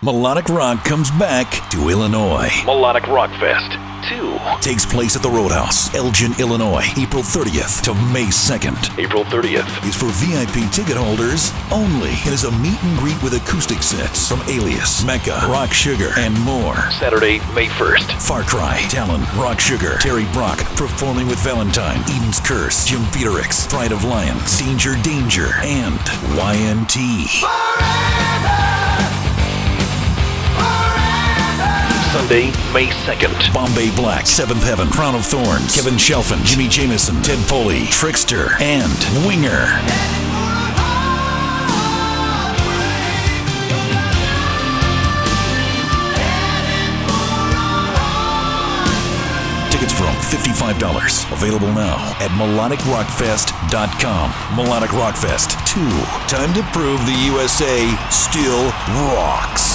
Melodic Rock comes back to Illinois. Melodic Rock Fest 2 takes place at the Roadhouse, Elgin, Illinois, April 30th to May 2nd. April 30th is for VIP ticket holders only. It is a meet and greet with acoustic sets from Alias, Mecca, Rock Sugar, and more. Saturday, May 1st. Far Cry, Talon, Rock Sugar, Terry Brock, performing with Valentine, Eden's Curse, Jim Peterix, Pride of Lions, Danger Danger, and YNT. Sunday, May 2nd. Bombay Black, Seventh Heaven, Crown of Thorns, Kevin Shelfin, Jimmy Jameson, Ted Foley, Trickster, and Winger. Tickets from $55. Available now at melodicrockfest.com. Melodic Rock Fest 2. Time to prove the USA still rocks.